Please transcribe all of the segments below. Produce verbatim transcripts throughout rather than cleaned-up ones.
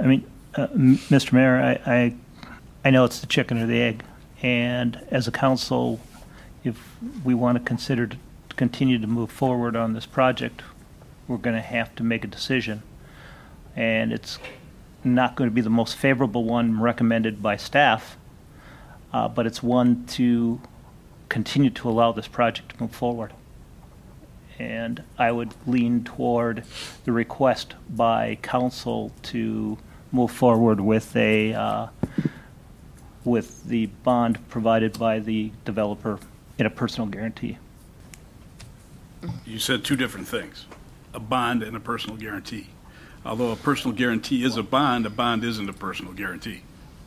I mean, uh, M- Mister Mayor, I, I, I know it's the chicken or the egg, and as a council, if we want to consider to continue to move forward on this project, we're going to have to make a decision, and it's not going to be the most favorable one recommended by staff, uh, but it's one to continue to allow this project to move forward. And I would lean toward the request by council to move forward with a uh, with the bond provided by the developer in a personal guarantee. You said two different things, a bond and a personal guarantee. Although a personal guarantee is a bond, a bond isn't a personal guarantee.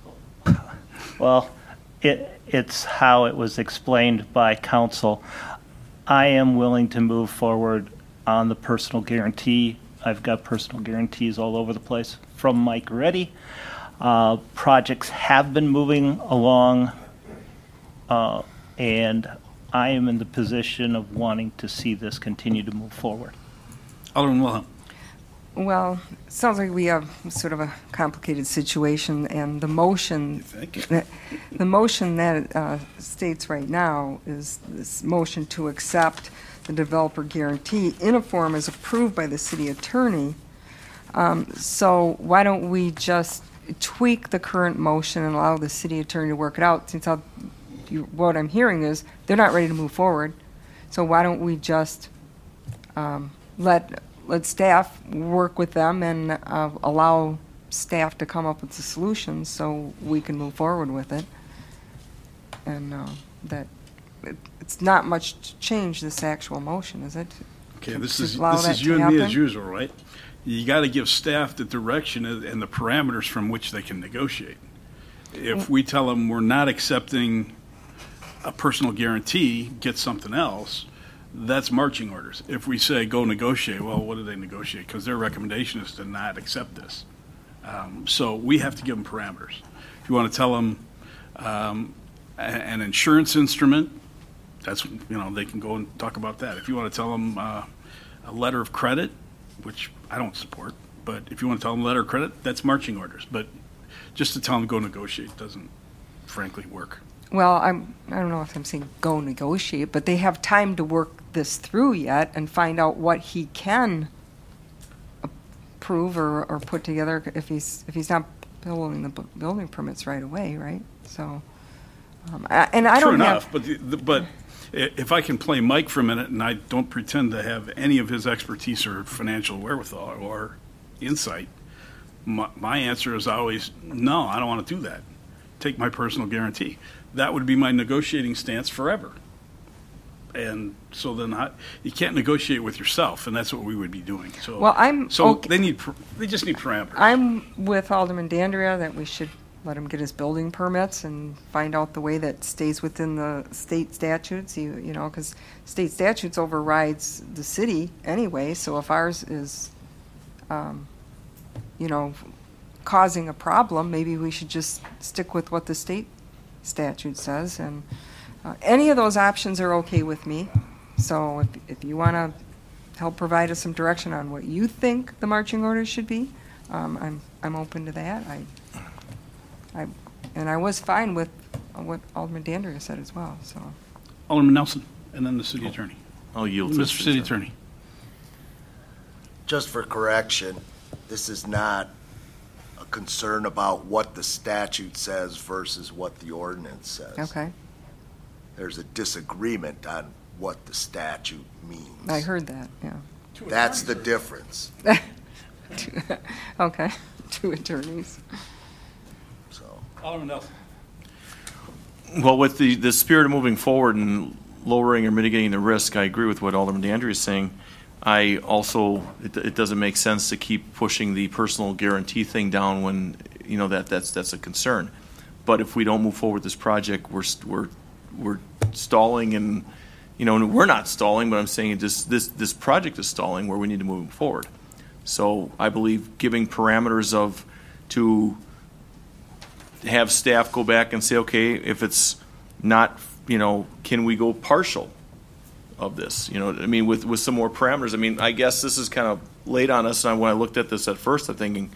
Well, it, it's how it was explained by council. I am willing to move forward on the personal guarantee. I've got personal guarantees all over the place from Mike Reddy. Uh, projects have been moving along, uh, and I am in the position of wanting to see this continue to move forward. Alderman Wilhelm. Well, it sounds like we have sort of a complicated situation, and the motion, that, the motion that uh, states right now is this motion to accept the developer guarantee in a form as approved by the city attorney. Um, so why don't we just tweak the current motion and allow the city attorney to work it out? Since I'll, you, what I'm hearing is they're not ready to move forward, so why don't we just um, let let staff work with them and uh, allow staff to come up with the solutions so we can move forward with it. And uh, that it, it's not much to change this actual motion, is it? Okay, To- this to is allow this that is to you and me happen? as usual, right? You got to give staff the direction and the parameters from which they can negotiate. If we tell them we're not accepting a personal guarantee, get something else, that's marching orders. If we say go negotiate, well, what do they negotiate? Because their recommendation is to not accept this. Um, so we have to give them parameters. If you want to tell them um, a- an insurance instrument, that's, you know, they can go and talk about that. If you want to tell them uh, a letter of credit, which I don't support, but if you want to tell them letter of credit, that's marching orders. But just to tell them go negotiate doesn't, frankly, work. Well, I'm, I don't know if I'm saying go negotiate, but they have time to work this through yet and find out what he can approve or, or put together if he's if he's not building the bu- building permits right away, right? So, um, I, and I True don't enough, have. but the, the, but i- if I can play Mike for a minute, and I don't pretend to have any of his expertise or financial wherewithal or insight, my, my answer is always no. I don't want to do that. Take my personal guarantee. That would be my negotiating stance forever. And so then I, you can't negotiate with yourself, and that's what we would be doing. So, Well, I'm so okay- they need, per- they just need parameters. I'm with Alderman Dandria that we should let him get his building permits and find out the way that stays within the state statutes. You, you know, because state statutes overrides the city anyway. So if ours is, um, you know, causing a problem, maybe we should just stick with what the state statute says. And uh, any of those options are okay with me. So if if you want to help provide us some direction on what you think the marching orders should be, um, I'm I'm open to that. I, I, and I was fine with what Alderman Dandria said as well. So, Alderman Nelson, and then the city attorney. I'll yield to Mister City Attorney. Just for correction, this is not a concern about what the statute says versus what the ordinance says. okay, There's a disagreement on what the statute means. I heard that. Yeah. That's the difference. Okay, two attorneys. So, Alderman Nelson. Well, with the, the spirit of moving forward and lowering or mitigating the risk, I agree with what Alderman Dandria is saying. I also, it, it doesn't make sense to keep pushing the personal guarantee thing down when, you know, that that's that's a concern. But if we don't move forward with this project, we're st- we're we're stalling, and you know, and we're not stalling, but I'm saying it just this this project is stalling where we need to move forward. So I believe giving parameters of to have staff go back and say, okay, if it's not, you know, can we go partial of this? You know, I mean, with, with some more parameters. I mean, I guess this is kind of late on us. And when I looked at this at first, I'm thinking,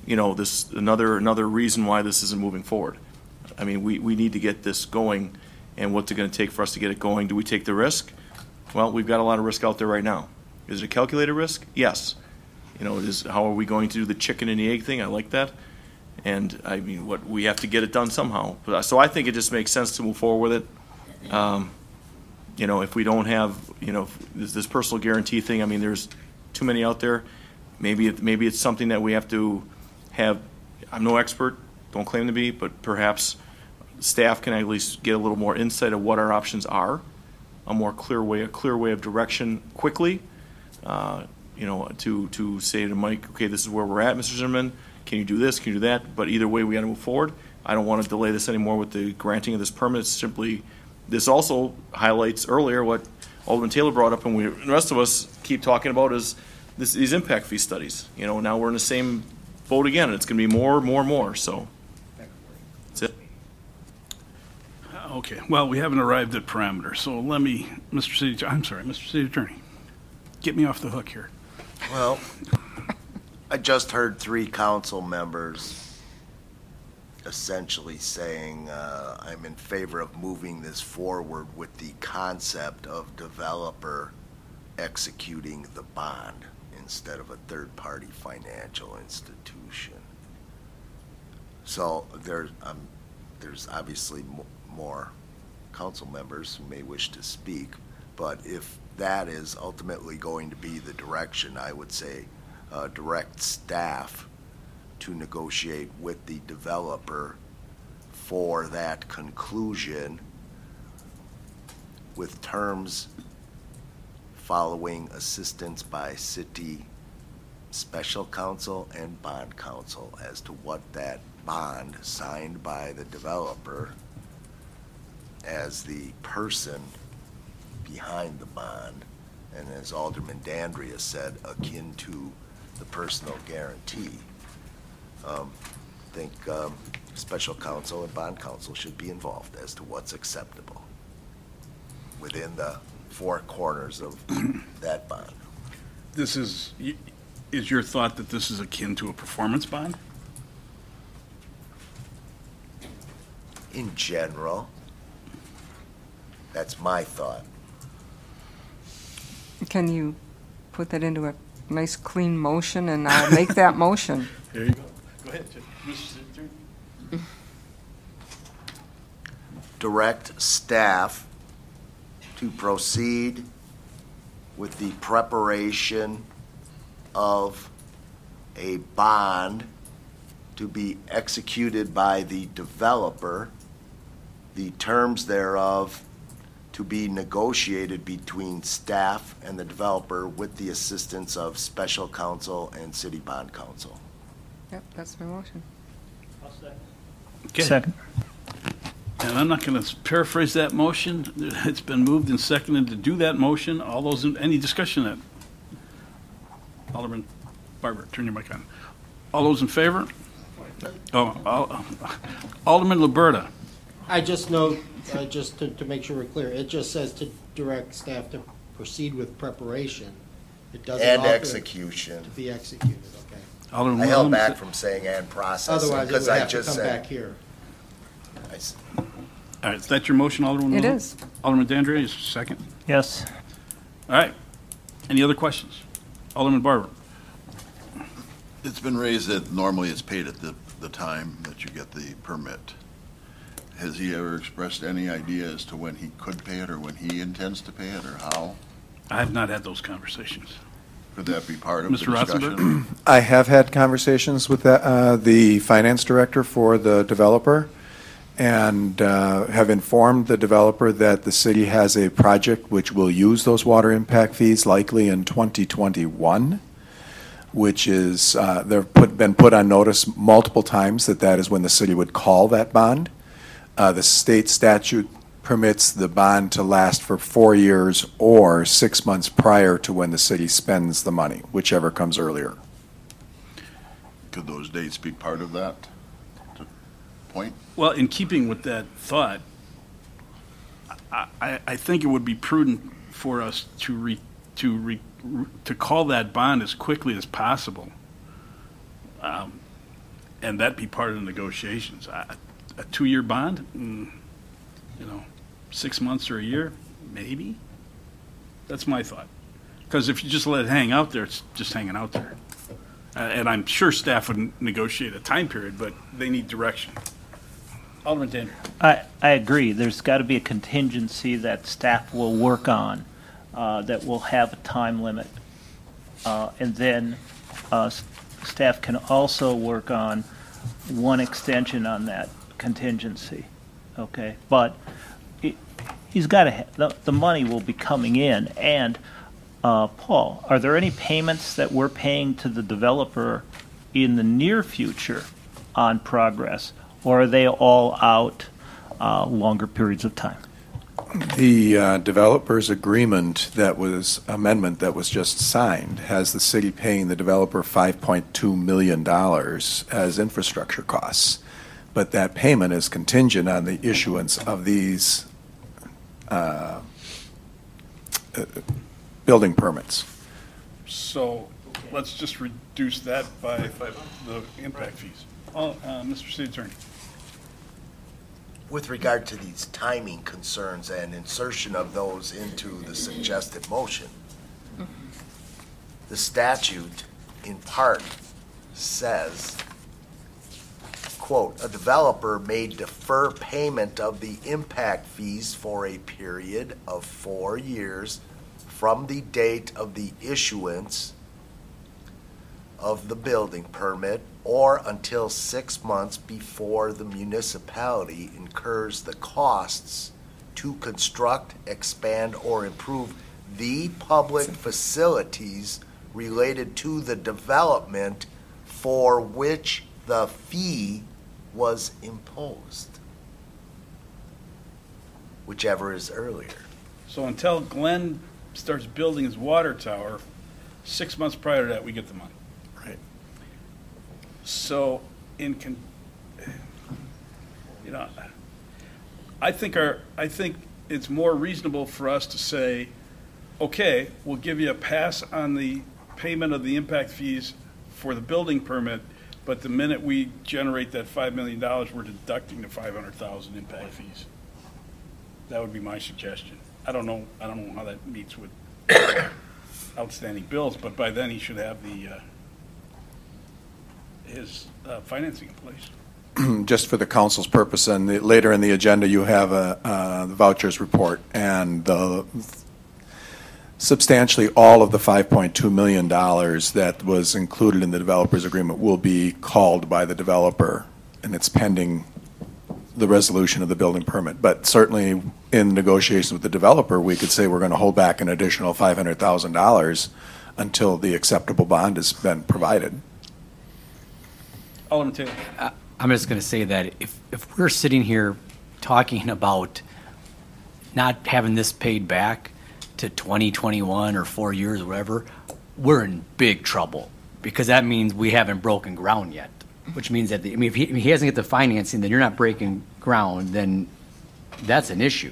you know, this, another, another reason why this isn't moving forward. I mean, we, we need to get this going, and what's it gonna take for us to get it going? Do we take the risk? Well, we've got a lot of risk out there right now. Is it a calculated risk? Yes. You know, it is, how are we going to do the chicken and the egg thing? I like that. And, I mean, what, we have to get it done somehow. But, so I think it just makes sense to move forward with it. Um, you know, if we don't have, you know, this, this personal guarantee thing, I mean, there's too many out there. Maybe, it, maybe it's something that we have to have, I'm no expert, don't claim to be, but perhaps staff can at least get a little more insight of what our options are, a more clear way, a clear way of direction quickly, uh, you know, to, to say to Mike, okay, this is where we're at, Mister Zimmerman, can you do this, can you do that? But either way, we got to move forward. I don't want to delay this anymore with the granting of this permit. It's simply, this also highlights earlier what Alderman Taylor brought up, and we, the rest of us keep talking about is this, these impact fee studies. You know, now we're in the same boat again, and it's going to be more, more, more, so. That's it. Okay, well, we haven't arrived at parameters, so let me, Mister City, I'm sorry, Mister City Attorney, get me off the hook here. Well, I just heard three council members essentially saying, uh, I'm in favor of moving this forward with the concept of developer executing the bond instead of a third-party financial institution. So there, um, there's obviously m- more council members who may wish to speak, but if that is ultimately going to be the direction, I would say uh, direct staff to negotiate with the developer for that conclusion with terms following assistance by city special counsel and bond counsel as to what that bond signed by the developer as the person behind the bond, and as Alderman Dandria said, akin to the personal guarantee. Um, I think um, special counsel and bond counsel should be involved as to what's acceptable within the four corners of that bond. This is, is your thought that this is akin to a performance bond? In general, that's my thought. Can you put that into a nice, clean motion, and I'll make that motion? There you go. Go ahead, Mister City Attorney. Direct staff to proceed with the preparation of a bond to be executed by the developer, the terms thereof to be negotiated between staff and the developer with the assistance of special counsel and city bond counsel. Yep, that's my motion. Okay. Second. And I'm not going to paraphrase that motion. It's been moved and seconded to do that motion. All those, in any discussion on that? Alderman Barber, turn your mic on. All those in favor? Oh, Al- Alderman Liberta. I just note, uh, just to, to make sure we're clear, it just says to direct staff to proceed with preparation. It doesn't And author- execution. To be executed, okay. Alderman I held Williams. back from saying and processing Otherwise, it because would I have to just come back said. here. I s- All right, is that your motion, Alderman It Williams? is. Alderman Dandria is second. Yes. All right. Any other questions? Alderman Barber. It's been raised that normally it's paid at the, the time that you get the permit. Has he ever expressed any idea as to when he could pay it or when he intends to pay it or how? I have not had those conversations. Could that be part of the Mister discussion? Rothenberg? I have had conversations with the, uh, the finance director for the developer and uh, have informed the developer that the city has a project which will use those water impact fees likely in twenty twenty-one, which is, uh, they've put, been put on notice multiple times that that is when the city would call that bond. Uh, the state statute permits the bond to last for four years or six months prior to when the city spends the money, whichever comes earlier. Could those dates be part of that to- point? Well, in keeping with that thought, I, I, I think it would be prudent for us to re, to re, to call that bond as quickly as possible. Um, and that be part of the negotiations. A, a two-year bond, mm, you know, six months or a year, maybe. That's my thought. Because if you just let it hang out there, it's just hanging out there. Uh, and I'm sure staff would negotiate a time period, but they need direction. Alderman Dander. I, I agree. There's got to be a contingency that staff will work on uh, that will have a time limit. Uh, and then uh, s- staff can also work on one extension on that contingency. Okay? But it, he's got to, ha- the, the money will be coming in. And uh, Paul, are there any payments that we're paying to the developer in the near future on progress? Or are they all out uh, longer periods of time? The uh, developer's agreement that was, amendment that was just signed has the city paying the developer five point two million dollars as infrastructure costs. But that payment is contingent on the issuance of these uh, uh, building permits. So let's just reduce that by the impact fees. Oh, uh, Mister City Attorney. With regard to these timing concerns and insertion of those into the suggested motion, the statute in part says, quote, "A developer may defer payment of the impact fees for a period of four years from the date of the issuance of the building permit or until six months before the municipality incurs the costs to construct, expand, or improve the public facilities related to the development for which the fee was imposed." Whichever is earlier. So until Glenn starts building his water tower, six months prior to that, we get the money. Right. So in, con- you know, I think our, I think it's more reasonable for us to say, okay, we'll give you a pass on the payment of the impact fees for the building permit, but the minute we generate that five million dollars, we're deducting the five hundred thousand impact fees. That would be my suggestion. I don't know, I don't know how that meets with outstanding bills, but by then he should have the, uh, his uh, financing in place. Just for the council's purpose, and the, later in the agenda, you have a, uh, the vouchers report, and the, substantially all of the five point two million dollars that was included in the developer's agreement will be called by the developer, and it's pending the resolution of the building permit. But certainly in negotiations with the developer, we could say we're going to hold back an additional five hundred thousand dollars until the acceptable bond has been provided. Alderman Taylor. Uh, I'm just going to say that if, if we're sitting here talking about not having this paid back to twenty twenty-one or four years or whatever, we're in big trouble, because that means we haven't broken ground yet, which means that, the, I mean, if he, if he hasn't get the financing, then you're not breaking ground, then that's an issue.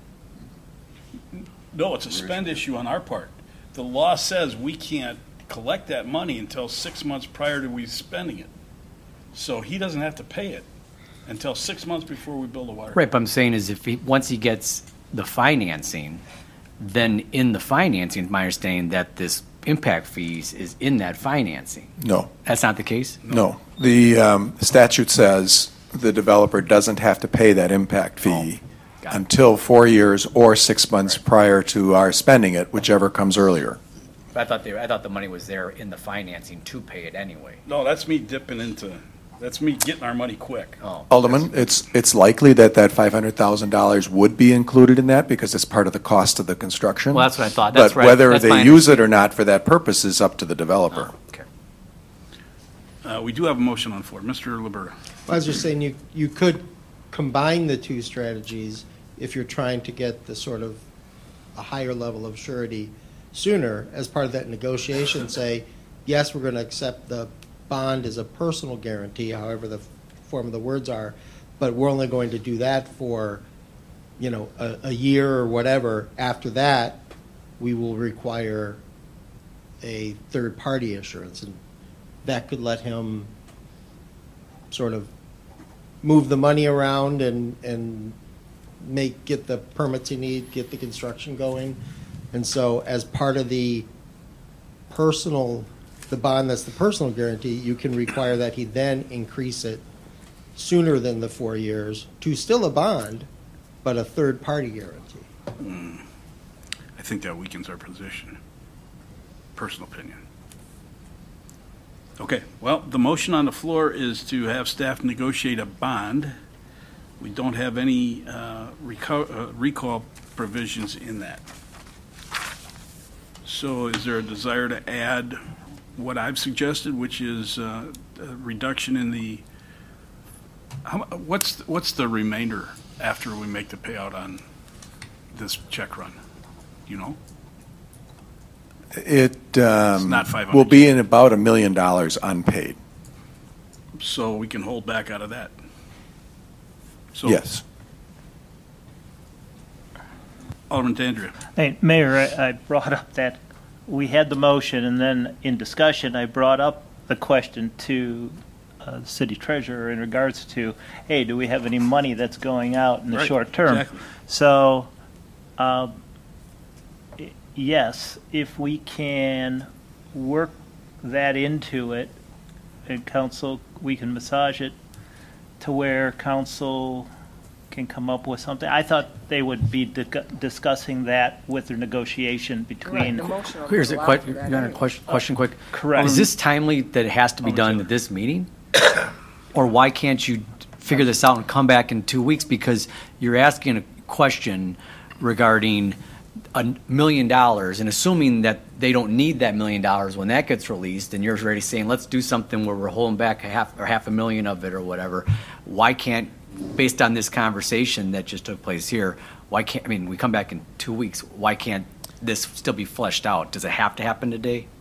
No, it's a spend issue on our part. The law says we can't collect that money until six months prior to we spending it. So he doesn't have to pay it until six months before we build a water. Right, but I'm saying is if he, once he gets the financing, then in the financing, it's my understanding that this impact fees is in that financing. No. That's not the case? No. The um, statute says the developer doesn't have to pay that impact fee Got it. until four years or six months prior to our spending it, whichever comes earlier. I thought they, I thought the money was there in the financing to pay it anyway. No, that's me dipping into, that's me getting our money quick. Oh. Alderman, it's, it's likely that that five hundred thousand dollars would be included in that because it's part of the cost of the construction. Well, that's what I thought. That's But right. whether That's they my use it or not for that purpose is up to the developer. Oh, okay. Uh, we do have a motion on the floor. Mister Liberta. I was just saying, you, you could combine the two strategies if you're trying to get the sort of a higher level of surety sooner as part of that negotiation. Say, yes, we're going to accept the bond as a personal guarantee, however the form of the words are, but we're only going to do that for, you know, a, a year or whatever. After that, we will require a third-party assurance, and that could let him sort of move the money around and, and make, get the permits you need, get the construction going. And so as part of the personal, the bond that's the personal guarantee, you can require that he then increase it sooner than the four years to still a bond, but a third-party guarantee. Mm. I think that weakens our position. Personal opinion. Okay, well, the motion on the floor is to have staff negotiate a bond. We don't have any uh, reco- uh, recall provisions in that. So is there a desire to add what I've suggested, which is uh, a reduction in the, how, mu- what's, what's the remainder after we make the payout on this check run? You know? It um, not five hundred. will be in about a million dollars unpaid. So we can hold back out of that. So, Yes. Alderman Dandria. Hey, Mayor, I, I brought up that we had the motion, and then in discussion, I brought up the question to uh, the city treasurer in regards to, hey, do we have any money that's going out in the Right, short term? exactly. So, um, i- yes, if we can work that into it, and council, we can massage it to where council can come up with something. I thought they would be di- discussing that with their negotiation between. The motion will Here's a allow question, for that your Honor, anyway. question, question quick. Correct. Is this timely that it has to be Oh, done it's at this meeting? Or why can't you figure this out and come back in two weeks? Because you're asking a question regarding a million dollars and assuming that they don't need that million dollars when that gets released, and you're already saying, let's do something where we're holding back a half or half a million of it or whatever. Why can't, based on this conversation that just took place here, why can't, I mean, we come back in two weeks, why can't this still be fleshed out? Does it have to happen today?